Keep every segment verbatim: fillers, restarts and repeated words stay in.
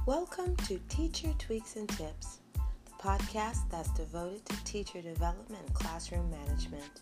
Welcome to Teacher Tweaks and Tips, the podcast that's devoted to teacher development and classroom management.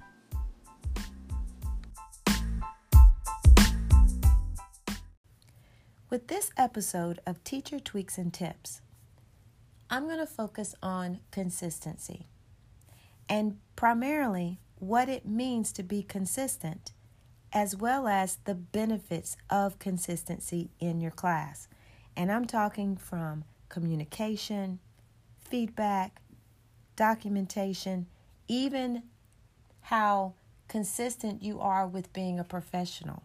With this episode of Teacher Tweaks and Tips, I'm going to focus on consistency and primarily what it means to be consistent, as well as the benefits of consistency in your class. And I'm talking from communication, feedback, documentation, even how consistent you are with being a professional.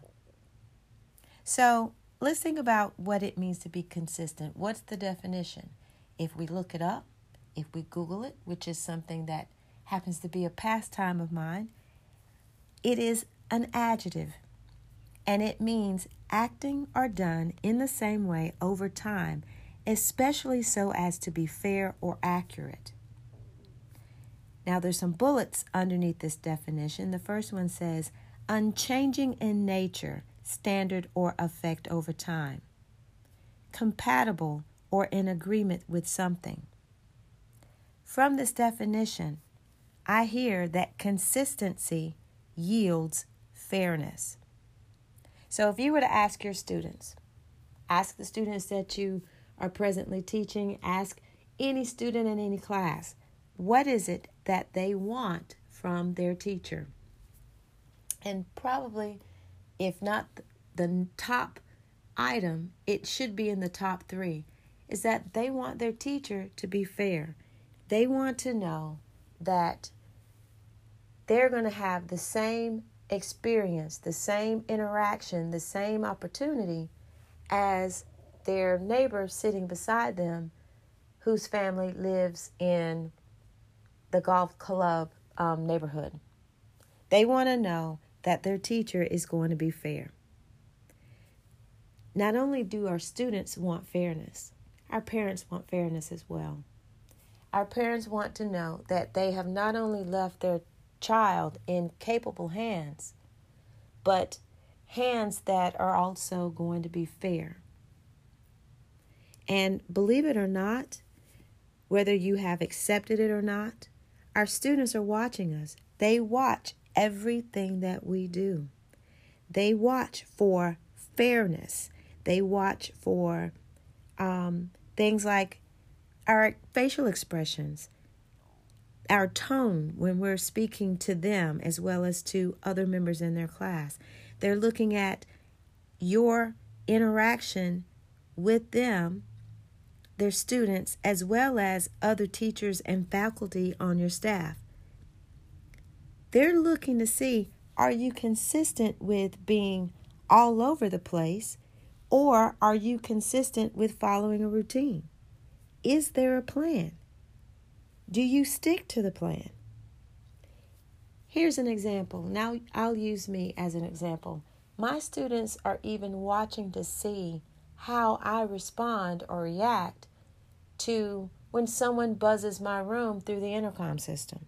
So let's think about what it means to be consistent. What's the definition? If we look it up, if we Google it, which is something that happens to be a pastime of mine, it is an adjective, and it means acting or done in the same way over time, especially so as to be fair or accurate. Now, there's some bullets underneath this definition. The first one says, unchanging in nature, standard or effect over time. Compatible or in agreement with something. From this definition, I hear that consistency yields fairness. So if you were to ask your students, ask the students that you are presently teaching, ask any student in any class, what is it that they want from their teacher? And probably, if not the top item, it should be in the top three, is that they want their teacher to be fair. They want to know that they're going to have the same experience, the same interaction, the same opportunity as their neighbor sitting beside them whose family lives in the golf club um, neighborhood. They want to know that their teacher is going to be fair. Not only do our students want fairness, our parents want fairness as well. Our parents want to know that they have not only left their child in capable hands, but hands that are also going to be fair. And believe it or not, whether you have accepted it or not, our students are watching us. They watch everything that we do. They watch for fairness. They watch for um, things like our facial expressions, our tone when we're speaking to them as well as to other members in their class. They're looking at your interaction with them, their students, as well as other teachers and faculty on your staff. They're looking to see, are you consistent with being all over the place, or are you consistent with following a routine? Is there a plan? Do you stick to the plan? Here's an example. Now I'll use me as an example. My students are even watching to see how I respond or react to when someone buzzes my room through the intercom system.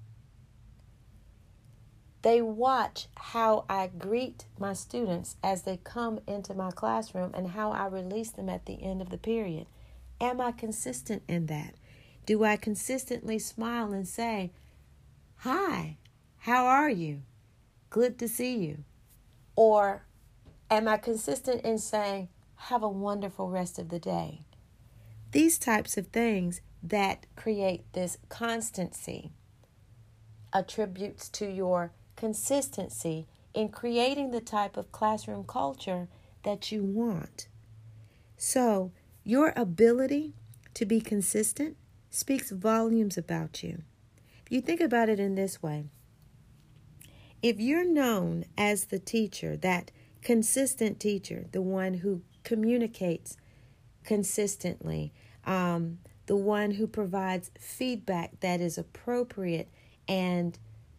They watch how I greet my students as they come into my classroom and how I release them at the end of the period. Am I consistent in that? Do I consistently smile and say, hi, how are you? Good to see you. Or am I consistent in saying, have a wonderful rest of the day? These types of things that create this constancy attributes to your consistency in creating the type of classroom culture that you want. So your ability to be consistent speaks volumes about you. If you think about it in this way, if you're known as the teacher, that consistent teacher, the one who communicates consistently, um, the one who provides feedback that is appropriate and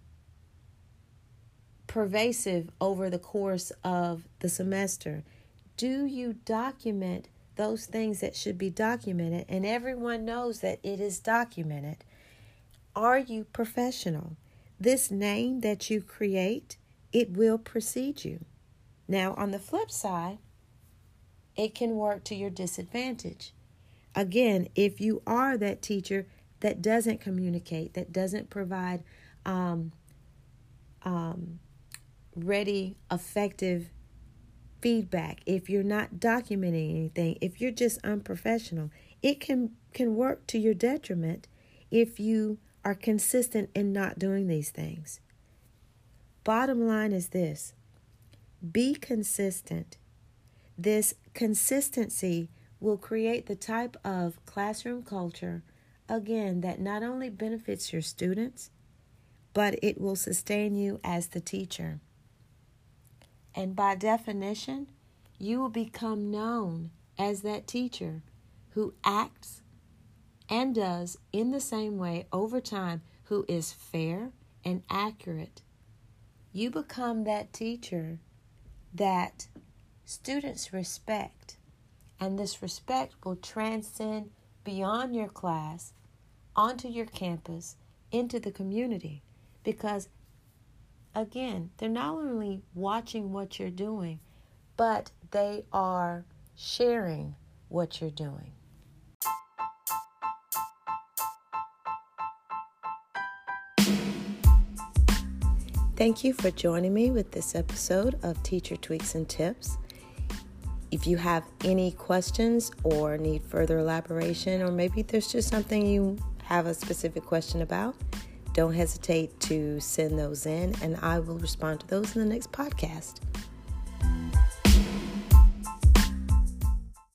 pervasive over the course of the semester, do you document those things that should be documented, and everyone knows that it is documented? Are you professional? This name that you create, it will precede you. Now, on the flip side, it can work to your disadvantage. Again, if you are that teacher that doesn't communicate, that doesn't provide um, um, ready, effective feedback, if you're not documenting anything, if you're just unprofessional, it can, can work to your detriment if you are consistent in not doing these things. Bottom line is this: be consistent. This consistency will create the type of classroom culture, again, that not only benefits your students, but it will sustain you as the teacher. And by definition, you will become known as that teacher who acts and does in the same way over time, who is fair and accurate. You become that teacher that students respect, and this respect will transcend beyond your class, onto your campus, into the community. Because, again, they're not only watching what you're doing, but they are sharing what you're doing. Thank you for joining me with this episode of Teacher Tweaks and Tips. If you have any questions or need further elaboration, or maybe there's just something you have a specific question about, don't hesitate to send those in, and I will respond to those in the next podcast.